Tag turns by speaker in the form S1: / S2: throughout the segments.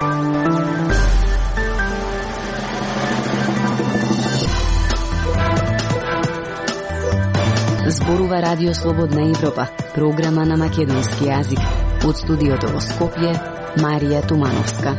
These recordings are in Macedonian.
S1: Зборува Радио Слободна Европа, програма на македонски јазик. Од студиото во Скопје, Марија Тумановска.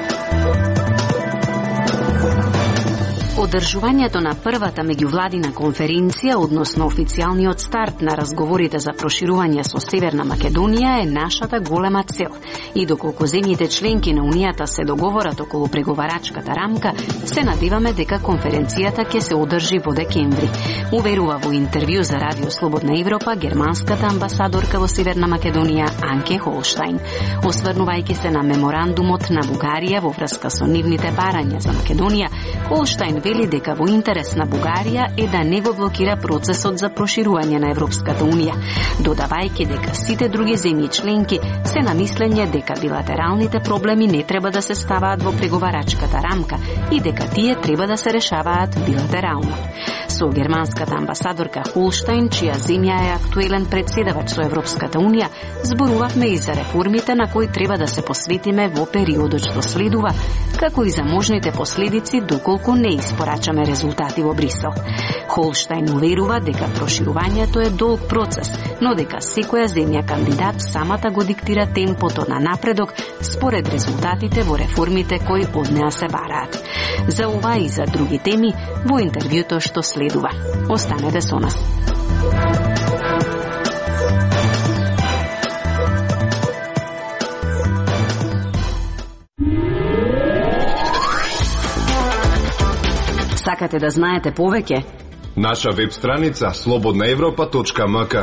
S1: Одржувањето на првата меѓувладина конференција, односно официјалниот старт на разговорите за проширување со Северна Македонија е нашата голема цел. И доколку земјите членки на Унијата се договорат околу преговарачката рамка, се надеваме дека конференцијата ќе се одржи во декември. Уверува во интервју за Радио Слободна Европа германската амбасадорка во Северна Македонија Анке Холштајн. Осврнувајќи се на меморандумот на Бугарија во врска со нивните барања за Македонија, Холштајн вели дека во интерес на Бугарија е да не го блокира процесот за проширување на Европската Унија, додавајќи дека сите други земји членки се на мислење дека билатералните проблеми не треба да се ставаат во преговарачката рамка и дека тие треба да се решаваат билатерално. Со германската амбасадорка Холштајн, чија земја е актуелен претседавач со Европската Унија, зборувавме и за реформите на кои треба да се посветиме во периодот што следува, како и за можните последици доколку не испорачаме резултати во Брисел. Холштајн уверува дека проширувањето е долг процес, но дека секоја земја кандидат самата го диктира темпото на напредок според резултатите во реформите кои од неа се бараат. За ова и за други теми во интервјуто што следува. Останете со нас. Сакате да знаете повеќе?
S2: Наша веб страница slobodnaevropa.mk.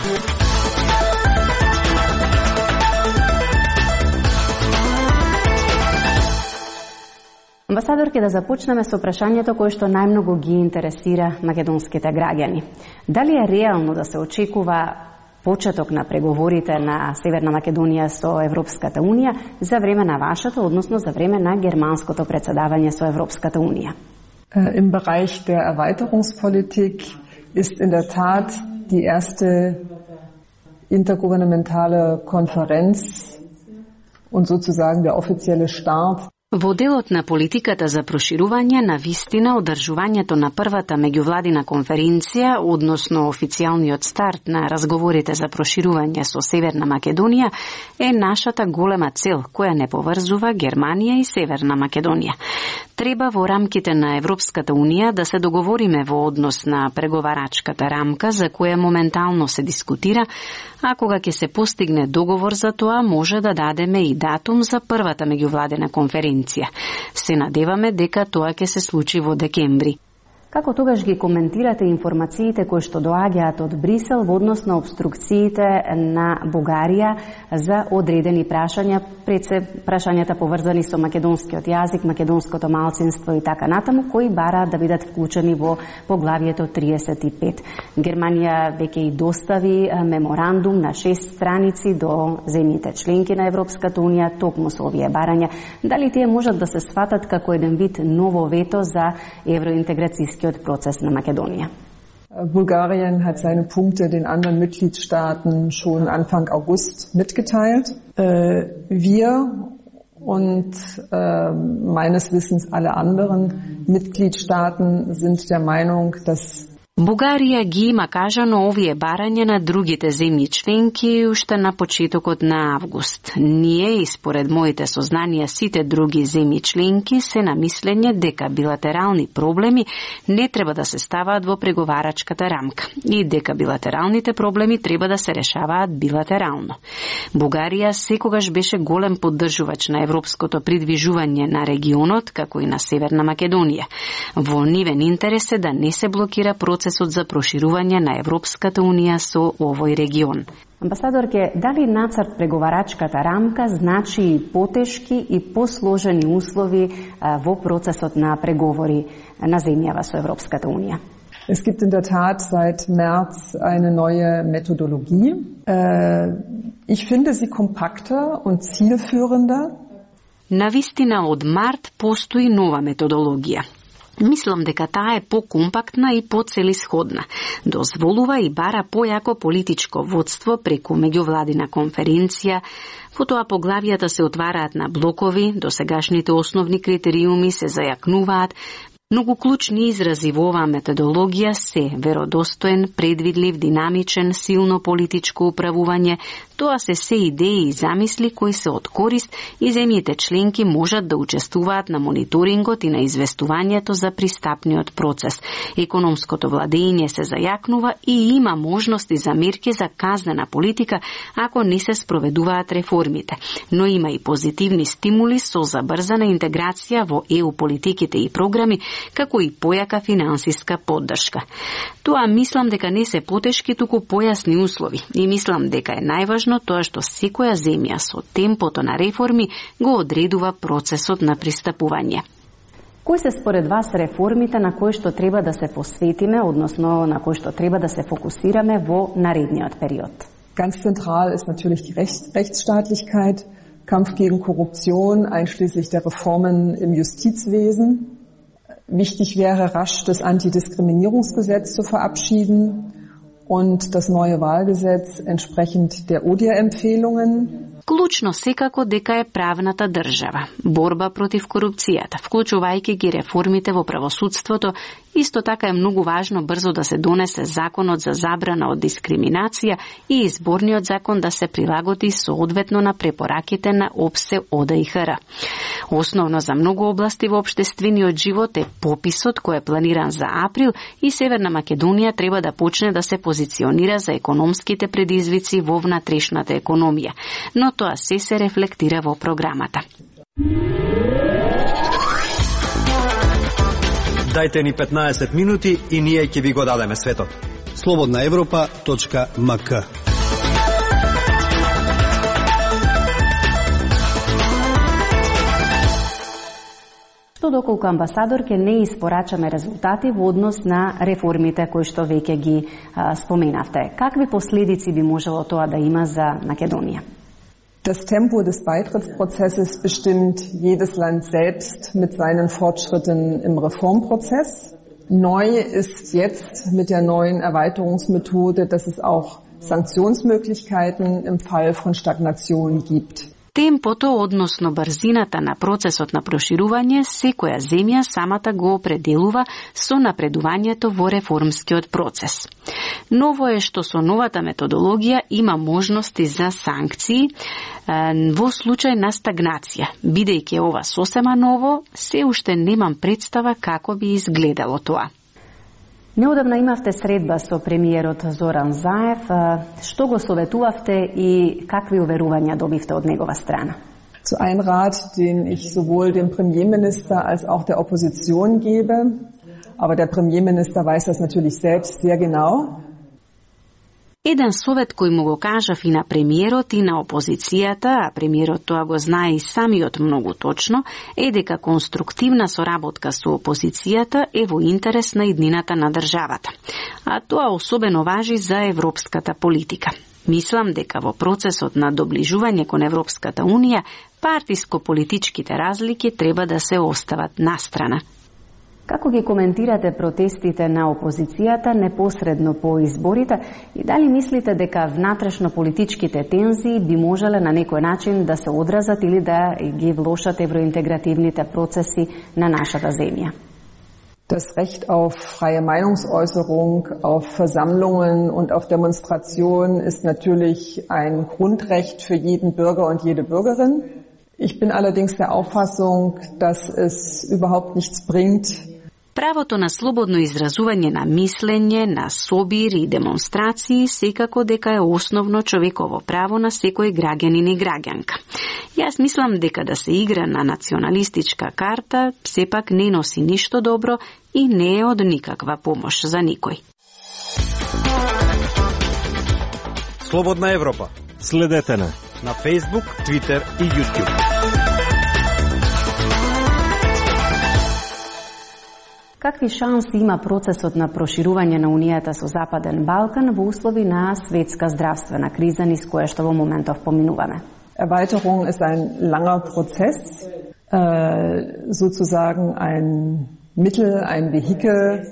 S3: Амбасадорке, да започнеме со прашањето кое што најмногу ги интересира македонските граѓани. Дали е реално да се очекува почеток на преговорите на Северна Македонија со Европската Унија за време на вашето, односно за време на германското председавање со Европската Унија?
S4: Im Bereich der Erweiterungspolitik ist in der Tat die erste intergouvernementale Konferenz und sozusagen der offizielle Start.
S1: Во делот на политиката за проширување, на вистина одржувањето на првата меѓувладина конференција, односно официјалниот старт на разговорите за проширување со Северна Македонија, е нашата голема цел, која не поврзува Германија и Северна Македонија. Треба во рамките на Европската Унија да се договориме во однос на преговарачката рамка за која моментално се дискутира, а кога ќе се постигне договор за тоа, може да дадеме и датум за првата меѓувладина конференција. Се надеваме дека тоа ќе се случи во декември.
S3: Како тогаш ги коментирате информациите кои што доаѓаат од Брисел во однос на обструкциите на Бугарија за одредени прашања, пред се прашањата поврзани со македонскиот јазик, македонското малцинство и така натаму, кои бараат да бидат вклучени во поглавието 35. Германија веќе и достави меморандум на 6 страници до земјите членки на Европската Унија токму со овие барања. Дали тие можат да се сватат како еден вид ново вето за евроинтеграцијски Prozess на Македонија?
S4: Bulgarien hat seine Punkte den anderen Mitgliedstaaten schon Anfang August mitgeteilt. Wir und meines Wissens alle anderen Mitgliedstaaten sind der Meinung, dass
S1: Бугарија ги има кажано овие барања на другите земји членки уште на почетокот на август. Ние, и според моите сознанија, сите други земји членки се на мислење дека билатерални проблеми не треба да се ставаат во преговарачката рамка и дека билатералните проблеми треба да се решаваат билатерално. Бугарија секогаш беше голем поддржувач на европското придвижување на регионот, како и на Северна Македонија. Во нивен интерес е да не се блокира процесот за проширување на Европската Унија со овој регион.
S3: Амбасадорке, дали нацрт преговарачката рамка значи и потешки и посложени услови во процесот на преговори на земјава со Европската Унија?
S4: Es gibt in der Tat seit März eine neue Methodologie. Ich finde sie kompakter und zielführender.
S1: Навистина од март постои нова методологија. Мислам дека таа е покомпактна и поцелисходна. Дозволува и бара појако политичко водство преку меѓувладина конференција. Потоа поглавијата се отвараат на блокови, досегашните основни критериуми се зајакнуваат. Многу клучни изрази во оваа методологија се веродостоен, предвидлив, динамичен, силно политичко управување. Тоа се идеи и замисли кои се од корист и земјите членки можат да учествуваат на мониторингот и на известувањето за пристапниот процес. Економското владење се зајакнува и има можности за мерки за казнена политика ако не се спроведуваат реформите. Но има и позитивни стимули со забрзана интеграција во ЕУ политиките и програми, како и појака финансиска поддршка. Тоа мислам дека не се потешки, туку појасни услови. И мислам дека е најважно тоа што секоја земја со темпото на реформи го одредува процесот на пристапување.
S3: Кои се според вас реформите на кои што треба да се посветиме, односно на кои што треба да се фокусираме во наредниот период?
S4: Ganz zentral ist natürlich die Rechtsstaatlichkeit, Kampf gegen Korruption, einschließlich der Reformen im Justizwesen. Wichtig wäre, rasch das Antidiskriminierungsgesetz zu verabschieden und das neue Wahlgesetz entsprechend der ODIHR-Empfehlungen.
S1: Клучно секако дека е правната држава, борба против корупцијата, вклучувајќи ги реформите во правосудството. Исто така е многу важно брзо да се донесе законот за забрана од дискриминација и изборниот закон да се прилагоди соодветно на препораките на ОПСЕ ОДИХР. Основно за многу области во општествениот живот е пописот кој е планиран за април и Северна Македонија треба да почне да се позиционира за економските предизвици во внатрешната економија. Но тоа се рефлектира во програмата.
S5: Дајте ни 15 минути и ние ќе ви го дадеме светот.
S6: slobodnaevropa.mk.
S3: Што доколку амбасадор ќе не испорачаме резултати во однос на реформите кои што веќе ги споменавте. Какви последици би можело тоа да има за Македонија?
S4: Das Tempo des Beitrittsprozesses bestimmt jedes Land selbst mit seinen Fortschritten im Reformprozess. Neu ist jetzt mit der neuen Erweiterungsmethode, dass es auch Sanktionsmöglichkeiten im Fall von Stagnation gibt.
S1: Темпото, односно брзината на процесот на проширување, секоја земја самата го определува со напредувањето во реформскиот процес. Ново е што со новата методологија има можности за санкции во случај на стагнација. Бидејќи ова сосема ново, се уште немам представа како би изгледало тоа.
S3: Неодамна имавте средба со премиерот Зоран Заев. Што го советувавте и какви уверувања добивте од негова страна?
S4: So ein Rat, den ich sowohl dem Premierminister als auch der Opposition gebe, aber der Premierminister weiß das natürlich selbst sehr genau.
S1: Еден совет кој му го кажав и на премиерот и на опозицијата, а премиерот тоа го знае и самиот многу точно, е дека конструктивна соработка со опозицијата е во интерес на иднината на државата. А тоа особено важи за европската политика. Мислам дека во процесот на доближување кон Европската Унија, партиско-политичките разлики треба да се остават настрана.
S3: Како ги коментирате протестите на опозицијата непосредно по изборите и дали мислите дека внатрешно политичките тензии би можеле на некој начин да се одразат или да ги влошат евроинтегративните процеси на нашата земја?
S4: Das Recht auf freie Meinungsäußerung, auf Versammlungen und auf Demonstrationen ist natürlich ein Grundrecht für jeden Bürger und jede Bürgerin. Ich bin allerdings der Auffassung, dass es überhaupt nichts bringt.
S1: Правото на слободно изразување на мислење, на собир и демонстрации секако дека е основно човеково право на секој граѓанин и граѓанка. Јас мислам дека да се игра на националистичка карта сепак не носи ништо добро и не е од никаква помош за никој.
S5: Слободна Европа.
S6: Следете на
S5: Facebook, Twitter и YouTube.
S3: Какви шанси има процесот на проширување на Унијата со Западен Балкан во услови на светска здравствена криза низ која што во моментов поминуваме?
S4: Erweiterung ist ein langer Prozess, sozusagen ein Mittel, ein Vehikel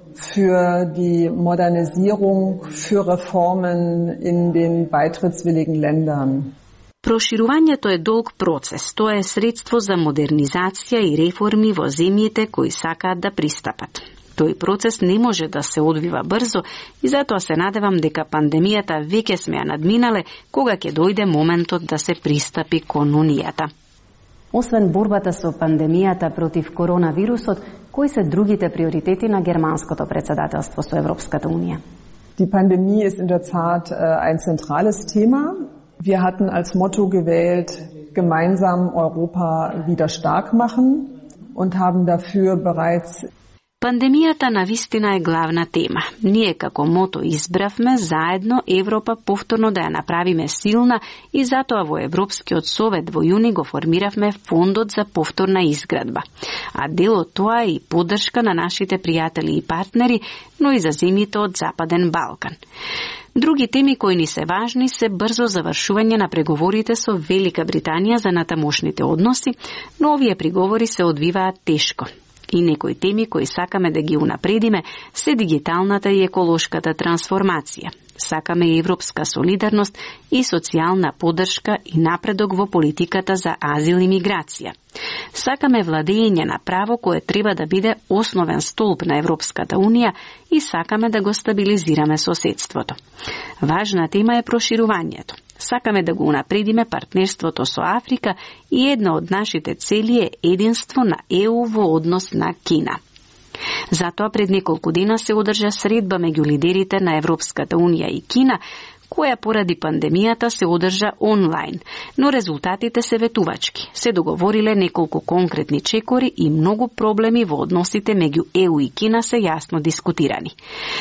S4: für die Modernisierung, für Reformen in den beitrittswilligen Ländern.
S1: Проширувањето е долг процес. Тоа е средство за модернизација и реформи во земјите кои сакаат да пристапат. Тој процес не може да се одвива брзо и затоа се надевам дека пандемијата веќе сме ја надминале кога ќе дојде моментот да се пристапи кон Унијата.
S3: Освен борбата со пандемијата против коронавирусот, кои се другите приоритети на германското председателство со Европската Унија?
S4: Die Pandemie ist in der Tat ein zentrales Thema. Wir hatten als Motto gewählt, gemeinsam Europa wieder stark machen und haben dafür bereits
S1: Пандемијата навистина е главна тема. Ние како мото избравме заедно Европа повторно да ја направиме силна и затоа во Европскиот совет во јуни го формиравме фондот за повторна изградба. А дел од тоа е и поддршка на нашите пријатели и партнери, но и за земјите од Западен Балкан. Други теми кои ни се важни се брзо завршување на преговорите со Велика Британија за натамошните односи, но овие преговори се одвиваат тешко. И некои теми кои сакаме да ги унапредиме се дигиталната и еколошката трансформација. Сакаме и европска солидарност и социјална поддршка и напредок во политиката за азил и миграција. Сакаме владење на право кое треба да биде основен столб на Европската Унија и сакаме да го стабилизираме соседството. Важна тема е проширувањето. Сакаме да го унапредиме партнерството со Африка и една од нашите цели е единство на ЕУ во однос на Кина. Затоа пред неколку дена се одржа средба меѓу лидерите на Европската Унија и Кина, која поради пандемијата се одржа онлайн, но резултатите се ветувачки. Се договориле неколку конкретни чекори и многу проблеми во односите меѓу ЕУ и Кина се јасно дискутирани.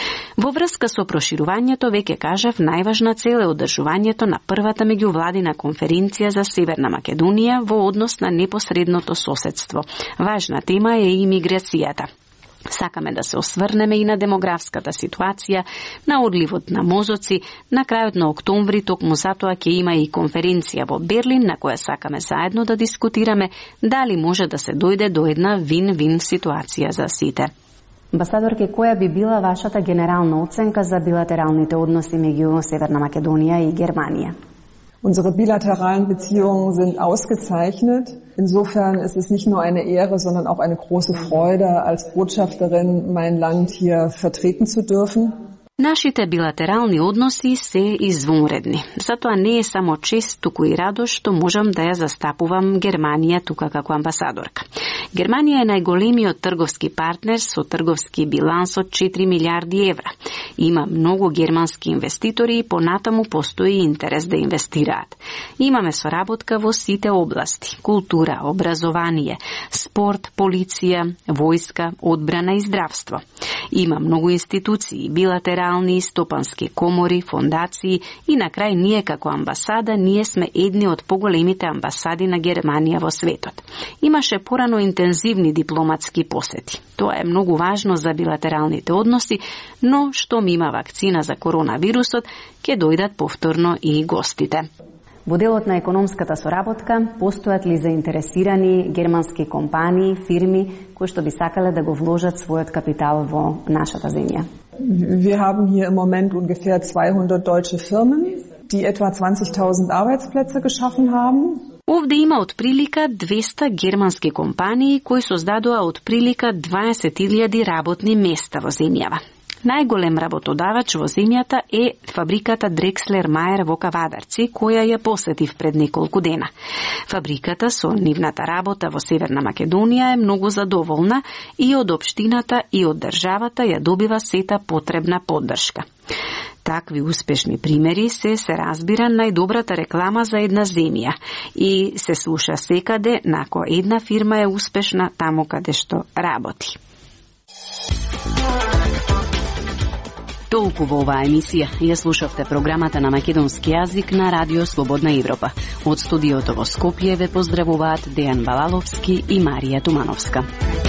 S1: Во врска со проширувањето, веќе кажав, најважна цел е одржувањето на првата меѓувладина конференција за Северна Македонија во однос на непосредното соседство. Важна тема е и миграцијата. Сакаме да се осврнеме и на демографската ситуација, на одливот на мозоци. На крајот на октомври токму затоа ќе има и конференција во Берлин на која сакаме заедно да дискутираме дали може да се дојде до една вин-вин ситуација за сите.
S3: Амбасадорке, која би била вашата генерална оценка за билатералните односи меѓу Северна Македонија и Германија?
S4: Unsere bilateralen Beziehungen sind ausgezeichnet. Insofern ist es nicht nur eine Ehre, sondern auch eine große Freude, als Botschafterin mein Land hier vertreten zu dürfen.
S1: Нашите билатерални односи се извонредни. Затоа не е само чест, туку и радост што можам да ја застапувам Германија тука како амбасадорка. Германија е најголемиот трговски партнер со трговски биланс од 4 милиарди евра. Има многу германски инвеститори и понатаму постои интерес да инвестираат. Имаме соработка во сите области: култура, образование, спорт, полиција, војска, одбрана и здравство. Има многу институции, билатерални, стопански комори, фондации и на крај ние како амбасада, ние сме едни од поголемите амбасади на Германија во светот. Имаше порано интензивни дипломатски посети. Тоа е многу важно за билатералните односи, но што има вакцина за коронавирусот, ќе дојдат повторно и гостите.
S3: Во делот на економската соработка, постојат ли заинтересирани германски компании, фирми, кои што би сакале да го вложат својот капитал во нашата земја?
S4: Wir haben hier im Moment ungefähr 200 deutsche Firmen, die etwa 20.000 Arbeitsplätze geschaffen haben.
S1: Овде има отприлика 200 германски компании кои создадоа отприлика 20.000 работни места во земјава. Најголем работодавач во земјата е фабриката Дрекслер Мајер во Кавадарци, која ја посетив пред неколку дена. Фабриката со нивната работа во Северна Македонија е многу задоволна и од општината и од државата ја добива сета потребна поддршка. Такви успешни примери се разбира најдобрата реклама за една земја и се слуша секаде нако една фирма е успешна таму каде што работи. Толку во оваа емисија ја слушавте програмата на македонски јазик на Радио Слободна Европа. Од студиото во Скопје ве поздравуваат Дејан Балаловски и Марија Тумановска.